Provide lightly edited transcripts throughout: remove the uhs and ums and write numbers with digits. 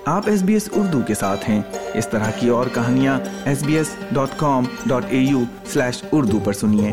آپ SBS اردو کے ساتھ ہیں. اس طرح کی اور کہانیاں sbs.com.au/urdu پر سنیے.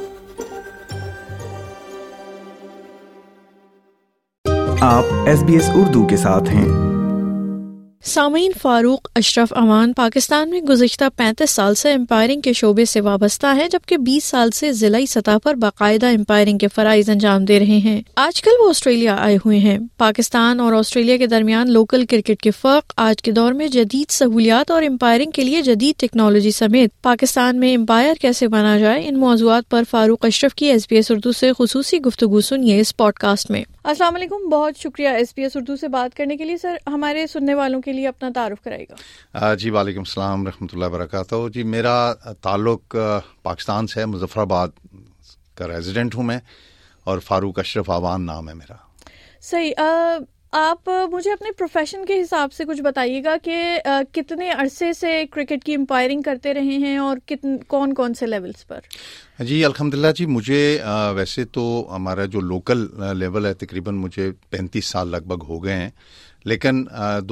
آپ SBS اردو کے ساتھ ہیں. سامعین، فاروق اشرف امان پاکستان میں گزشتہ 35 سال سے امپائرنگ کے شعبے سے وابستہ ہیں، جبکہ 20 سال سے ضلعی سطح پر باقاعدہ امپائرنگ کے فرائض انجام دے رہے ہیں. آج کل وہ آسٹریلیا آئے ہوئے ہیں. پاکستان اور آسٹریلیا کے درمیان لوکل کرکٹ کے فرق، آج کے دور میں جدید سہولیات اور امپائرنگ کے لیے جدید ٹیکنالوجی سمیت پاکستان میں امپائر کیسے بنا جائے، ان موضوعات پر فاروق اشرف کی SBS اردو سے خصوصی گفتگو سنیے اس پوڈ کاسٹ میں. السلام علیکم، بہت شکریہ SBS اردو سے بات کرنے کے لیے. سر، ہمارے سننے والوں کے لیے اپنا تعارف کرائے گا. جی، وعلیکم السلام رحمۃ اللہ وبرکاتہ. جی، میرا تعلق پاکستان سے ہے، مظفر آباد کا ریزیڈنٹ ہوں میں، اور فاروق اشرف امان نام ہے میرا. صحیح. آپ مجھے اپنے پروفیشن کے حساب سے کچھ بتائیے گا کہ کتنے عرصے سے کرکٹ کی امپائرنگ کرتے رہے ہیں اور کون کون سے لیولز پر؟ جی الحمدللہ. جی مجھے ویسے تو ہمارا جو لوکل لیول ہے تقریباً مجھے 35 سال لگ بھگ ہو گئے ہیں، لیکن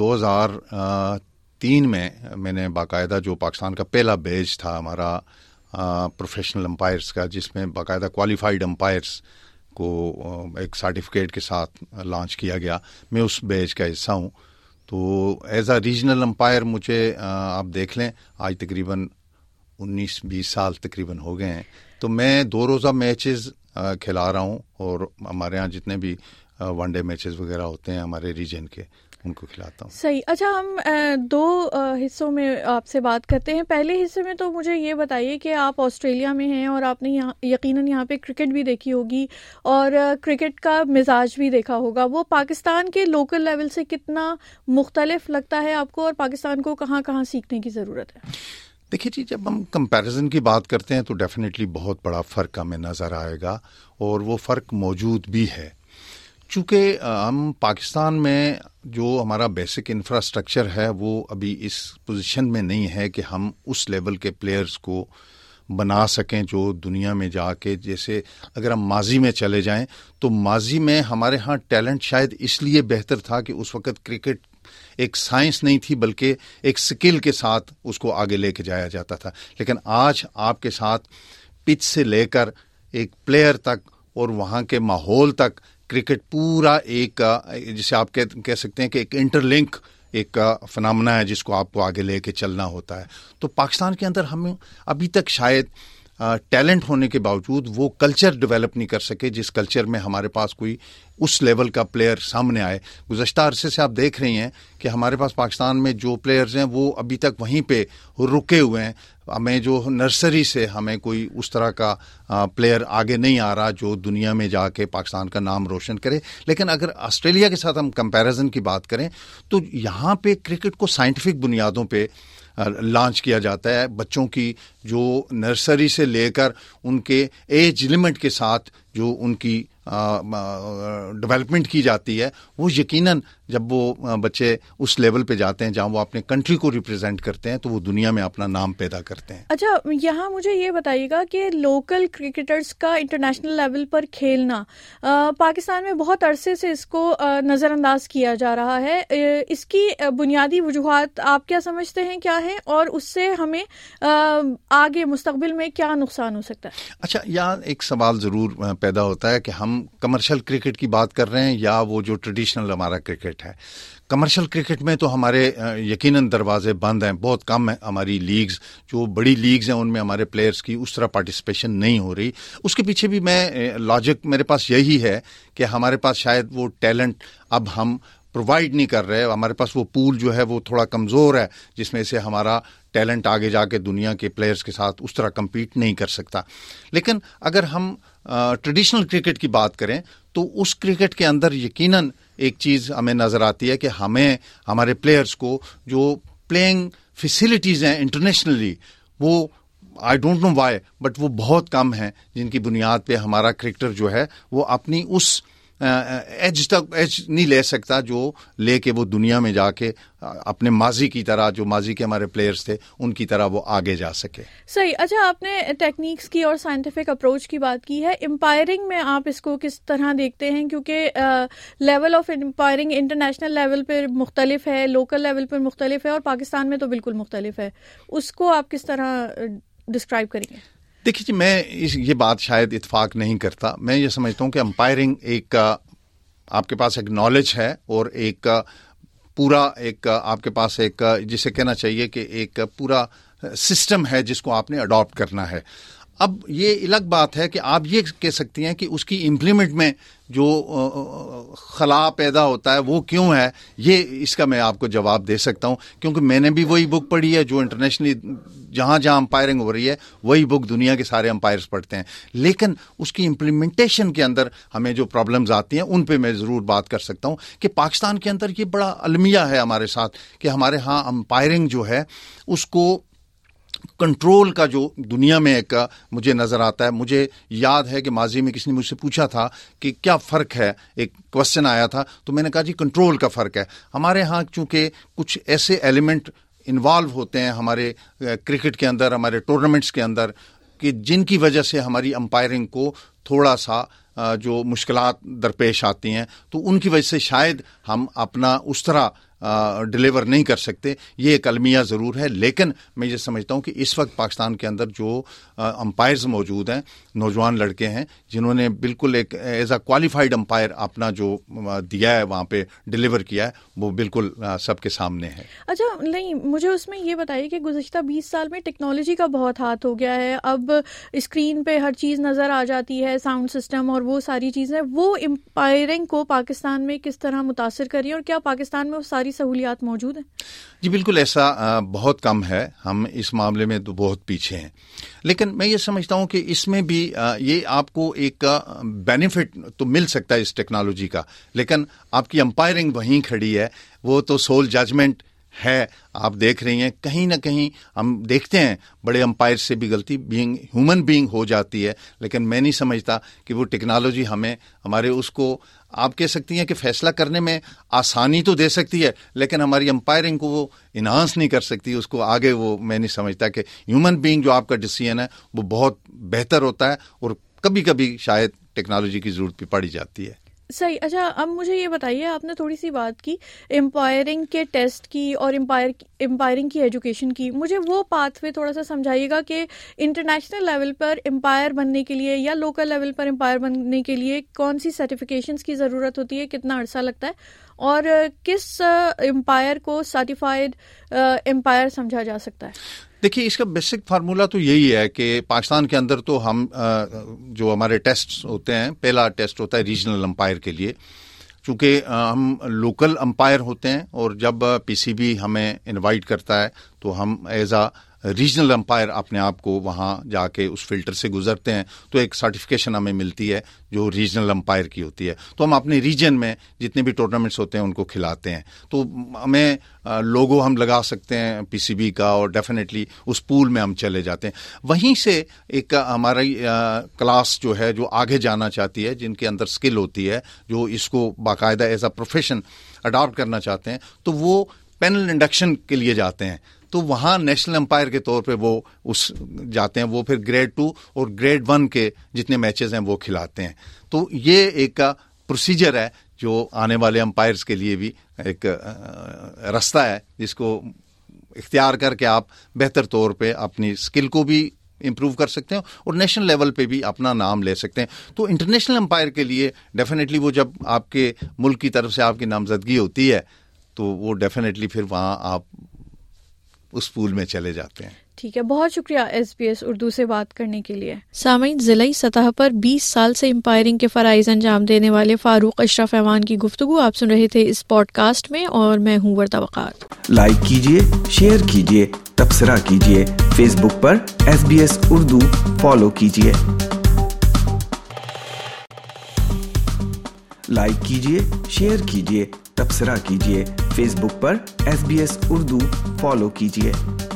2003 میں نے باقاعدہ جو پاکستان کا پہلا بیچ تھا ہمارا پروفیشنل امپائرس کا، جس میں باقاعدہ کوالیفائڈ امپائرس کو ایک سرٹیفکیٹ کے ساتھ لانچ کیا گیا، میں اس بیچ کا حصہ ہوں. تو ایز اے ریجنل امپائر مجھے آپ دیکھ لیں آج تقریباً 19-20 سال تقریباً ہو گئے ہیں. تو میں 2 روزہ میچز کھلا رہا ہوں، اور ہمارے ہاں جتنے بھی ون ڈے میچز وغیرہ ہوتے ہیں ہمارے ریجن کے، ان کو کھلاتا ہوں. صحیح. اچھا، ہم 2 حصوں میں آپ سے بات کرتے ہیں. پہلے حصے میں تو مجھے یہ بتائیے کہ آپ آسٹریلیا میں ہیں اور آپ نے یقیناً یہاں پہ کرکٹ بھی دیکھی ہوگی اور کرکٹ کا مزاج بھی دیکھا ہوگا. وہ پاکستان کے لوکل لیول سے کتنا مختلف لگتا ہے آپ کو، اور پاکستان کو کہاں کہاں سیکھنے کی ضرورت ہے؟ دیکھیے جی، جب ہم کمپیریزن کی بات کرتے ہیں تو ڈیفینیٹلی بہت بڑا فرق ہمیں نظر آئے گا، اور وہ فرق موجود بھی ہے. چونکہ ہم پاکستان میں جو ہمارا بیسک انفراسٹرکچر ہے وہ ابھی اس پوزیشن میں نہیں ہے کہ ہم اس لیول کے پلیئرز کو بنا سکیں جو دنیا میں جا کے، جیسے اگر ہم ماضی میں چلے جائیں تو ماضی میں ہمارے ہاں ٹیلنٹ شاید اس لیے بہتر تھا کہ اس وقت کرکٹ ایک سائنس نہیں تھی بلکہ ایک سکل کے ساتھ اس کو آگے لے کے جایا جاتا تھا. لیکن آج آپ کے ساتھ پچ سے لے کر ایک پلیئر تک اور وہاں کے ماحول تک کرکٹ پورا ایک، جسے آپ کہہ سکتے ہیں کہ ایک انٹر لنک ایک فنامنا ہے جس کو آپ کو آگے لے کے چلنا ہوتا ہے. تو پاکستان کے اندر ہم ابھی تک شاید ٹیلنٹ ہونے کے باوجود وہ کلچر ڈیولپ نہیں کر سکے جس کلچر میں ہمارے پاس کوئی اس لیول کا پلیئر سامنے آئے. گزشتہ عرصے سے آپ دیکھ رہی ہیں کہ ہمارے پاس پاکستان میں جو پلیئرز ہیں وہ ابھی تک وہیں پہ رکے ہوئے ہیں. ہمیں جو نرسری سے ہمیں کوئی اس طرح کا پلیئر آگے نہیں آ رہا جو دنیا میں جا کے پاکستان کا نام روشن کرے. لیکن اگر آسٹریلیا کے ساتھ ہم کمپیریزن کی بات کریں تو یہاں پہ کرکٹ کو سائنٹیفک بنیادوں پہ لانچ کیا جاتا ہے. بچوں کی جو نرسری سے لے کر ان کے ایج لمٹ کے ساتھ جو ان کی ڈیولپمنٹ کی جاتی ہے، وہ یقیناً جب وہ بچے اس لیول پہ جاتے ہیں جہاں وہ اپنے کنٹری کو ریپرزینٹ کرتے ہیں تو وہ دنیا میں اپنا نام پیدا کرتے ہیں. اچھا، یہاں مجھے یہ بتائیے گا کہ لوکل کرکٹرز کا انٹرنیشنل لیول پر کھیلنا پاکستان میں بہت عرصے سے اس کو نظر انداز کیا جا رہا ہے. اس کی بنیادی وجوہات آپ کیا سمجھتے ہیں کیا ہے، اور اس سے ہمیں آگے مستقبل میں کیا نقصان ہو سکتا ہے؟ اچھا، یہاں ایک سوال ضرور پیدا ہوتا ہے کہ ہم کمرشل کرکٹ کی بات کر رہے ہیں یا وہ جو ٹریڈیشنل ہمارا کرکٹ ہے. کمرشل کرکٹ میں تو ہمارے یقیناً دروازے بند ہیں، بہت کم ہیں ہماری لیگز، جو بڑی لیگز ہیں ان میں ہمارے پلیئرز کی اس طرح پارٹیسپیشن نہیں ہو رہی. اس کے پیچھے بھی میں لاجک میرے پاس یہی ہے کہ ہمارے پاس شاید وہ ٹیلنٹ اب ہم پرووائڈ نہیں کر رہے. ہمارے پاس وہ پول جو ہے وہ تھوڑا کمزور ہے جس میں سے ہمارا ٹیلنٹ آگے جا کے دنیا کے پلیئرز کے ساتھ اس طرح کمپیٹ نہیں کر سکتا. لیکن اگر ہم ٹریڈیشنل کرکٹ کی بات کریں تو اس کرکٹ کے اندر یقیناً ایک چیز ہمیں نظر آتی ہے کہ ہمیں ہمارے پلیئرز کو جو پلینگ فیسلٹیز ہیں انٹرنیشنلی، وہ I don't know why but وہ بہت کم ہیں جن کی بنیاد پہ ہمارا کرکٹر جو ہے وہ اپنی اس ایج نہیں لے سکتا جو لے کے وہ دنیا میں جا کے اپنے ماضی کی طرح، جو ماضی کے ہمارے پلیئرز تھے ان کی طرح وہ آگے جا سکے. صحیح. اچھا، آپ نے ٹیکنیکس کی اور سائنٹیفک اپروچ کی بات کی ہے. امپائرنگ میں آپ اس کو کس طرح دیکھتے ہیں؟ کیونکہ level of umpiring international level پر مختلف ہے، لوکل لیول پر مختلف ہے، اور پاکستان میں تو بالکل مختلف ہے. اس کو آپ کس طرح ڈسکرائب کریں گے؟ دیکھیے جی، میں یہ بات شاید اتفاق نہیں کرتا. میں یہ سمجھتا ہوں کہ امپائرنگ ایک آپ کے پاس ایک نالج ہے اور ایک پورا ایک آپ کے پاس ایک جسے کہنا چاہیے کہ ایک پورا سسٹم ہے جس کو آپ نے اڈاپٹ کرنا ہے. اب یہ الگ بات ہے کہ آپ یہ کہہ سکتی ہیں کہ اس کی امپلیمنٹ میں جو خلا پیدا ہوتا ہے وہ کیوں ہے. یہ اس کا میں آپ کو جواب دے سکتا ہوں، کیونکہ میں نے بھی وہی بک پڑھی ہے جو انٹرنیشنلی جہاں امپائرنگ ہو رہی ہے وہی بک دنیا کے سارے امپائرز پڑھتے ہیں. لیکن اس کی امپلیمنٹیشن کے اندر ہمیں جو پرابلمز آتی ہیں ان پہ میں ضرور بات کر سکتا ہوں کہ پاکستان کے اندر یہ بڑا المیہ ہے ہمارے ساتھ کہ ہمارے ہاں امپائرنگ جو ہے اس کو کنٹرول کا جو دنیا میں ایک مجھے نظر آتا ہے. مجھے یاد ہے کہ ماضی میں کسی نے مجھ سے پوچھا تھا کہ کیا فرق ہے، ایک کوسچن آیا تھا تو میں نے کہا جی کنٹرول کا فرق ہے. ہمارے ہاں چونکہ کچھ ایسے ایلیمنٹ انوالو ہوتے ہیں ہمارے کرکٹ کے اندر، ہمارے ٹورنامنٹس کے اندر، کہ جن کی وجہ سے ہماری امپائرنگ کو تھوڑا سا جو مشکلات درپیش آتی ہیں تو ان کی وجہ سے شاید ہم اپنا اس طرح ڈیلیور نہیں کر سکتے. یہ ایک المیہ ضرور ہے. لیکن میں یہ سمجھتا ہوں کہ اس وقت پاکستان کے اندر جو امپائرز موجود ہیں، نوجوان لڑکے ہیں جنہوں نے بالکل ایک ایز اے کوالیفائڈ امپائر اپنا جو دیا ہے وہاں پہ ڈیلیور کیا ہے، وہ بالکل سب کے سامنے ہے. اچھا، نہیں مجھے اس میں یہ بتائیے کہ گزشتہ 20 سال میں ٹیکنالوجی کا بہت ہاتھ ہو گیا ہے. اب اسکرین پہ ہر چیز نظر آ جاتی ہے، ساؤنڈ سسٹم اور وہ ساری چیزیں. وہ امپائرنگ کو پاکستان میں کس طرح متاثر کر رہی ہے، اور کیا پاکستان میں وہ ساری سہولیات موجود ہیں؟ جی بالکل، ایسا بہت کم ہے. ہم اس معاملے میں تو بہت پیچھے ہیں. لیکن میں یہ سمجھتا ہوں کہ اس میں بھی یہ آپ کو ایک بینیفٹ تو مل سکتا ہے اس ٹیکنالوجی کا، لیکن آپ کی امپائرنگ وہیں کھڑی ہے. وہ تو سول ججمنٹ ہے. آپ دیکھ رہی ہیں کہیں نہ کہیں ہم دیکھتے ہیں بڑے امپائر سے بھی غلطی ہیومن بینگ ہو جاتی ہے. لیکن میں نہیں سمجھتا کہ وہ ٹیکنالوجی ہمیں ہمارے اس کو آپ کہہ سکتی ہیں کہ فیصلہ کرنے میں آسانی تو دے سکتی ہے، لیکن ہماری امپائرنگ کو وہ انہانس نہیں کر سکتی. اس کو آگے وہ میں نہیں سمجھتا کہ ہیومن بینگ جو آپ کا ڈیسیژن ہے وہ بہت بہتر ہوتا ہے، اور کبھی کبھی شاید ٹیکنالوجی کی ضرورت بھی پڑی جاتی ہے. صحیح. اچھا، اب مجھے یہ بتائیے، آپ نے تھوڑی سی بات کی امپائرنگ کے ٹیسٹ کی اور امپائرنگ کی ایجوکیشن کی. مجھے وہ پاتھ وے تھوڑا سا سمجھائیے گا کہ انٹرنیشنل لیول پر امپائر بننے کے لیے یا لوکل لیول پر امپائر بننے کے لیے کون سی سرٹیفکیشنز کی ضرورت ہوتی ہے، کتنا عرصہ لگتا ہے، اور کس امپائر کو سرٹیفائڈ امپائر سمجھا جا سکتا ہے؟ دیکھیے، اس کا بیسک فارمولا تو یہی ہے کہ پاکستان کے اندر تو ہم جو ہمارے ٹیسٹ ہوتے ہیں، پہلا ٹیسٹ ہوتا ہے ریجنل امپائر کے لیے. چونکہ ہم لوکل امپائر ہوتے ہیں اور جب پی سی بی ہمیں انوائٹ کرتا ہے تو ہم ایز اے ریجنل امپائر اپنے آپ کو وہاں جا کے اس فلٹر سے گزرتے ہیں تو ایک سرٹیفکیشن ہمیں ملتی ہے جو ریجنل امپائر کی ہوتی ہے. تو ہم اپنے ریجن میں جتنے بھی ٹورنامنٹس ہوتے ہیں ان کو کھلاتے ہیں. تو ہمیں لوگو ہم لگا سکتے ہیں پی سی بی کا، اور ڈیفینیٹلی اس پول میں ہم چلے جاتے ہیں. وہیں سے ایک ہماری کلاس جو ہے جو آگے جانا چاہتی ہے، جن کے اندر اسکل ہوتی ہے، جو اس کو باقاعدہ ایز اے پروفیشن اڈاپٹ کرنا چاہتے ہیں، تو وہ پینل انڈکشن کے لیے جاتے ہیں. تو وہاں نیشنل امپائر کے طور پہ وہ جاتے ہیں. وہ پھر گریڈ 2 اور گریڈ 1 کے جتنے میچز ہیں وہ کھلاتے ہیں. تو یہ ایک پروسیجر ہے جو آنے والے امپائرز کے لیے بھی ایک راستہ ہے جس کو اختیار کر کے آپ بہتر طور پہ اپنی اسکل کو بھی امپروو کر سکتے ہیں اور نیشنل لیول پہ بھی اپنا نام لے سکتے ہیں. تو انٹرنیشنل امپائر کے لیے ڈیفینیٹلی وہ جب آپ کے ملک کی طرف سے آپ کی نامزدگی ہوتی ہے تو وہ ڈیفینیٹلی پھر وہاں آپ اس پول میں چلے جاتے ہیں. ٹھیک ہے، بہت شکریہ SBS اردو سے بات کرنے کے لیے. سامعین، ضلعی سطح پر 20 سال سے امپائرنگ کے فرائض انجام دینے والے فاروق اشرف امان کی گفتگو آپ سن رہے تھے اس پوڈ کاسٹ میں، اور میں ہوں وردہ وقار. لائک کیجیے، شیئر کیجیے، تبصرہ کیجیے. فیس بک پر SBS اردو فالو کیجیے. لائک کیجیے، شیئر کیجیے، تبصرہ کیجیے. فیس بک پر SBS اردو فالو کیجیے.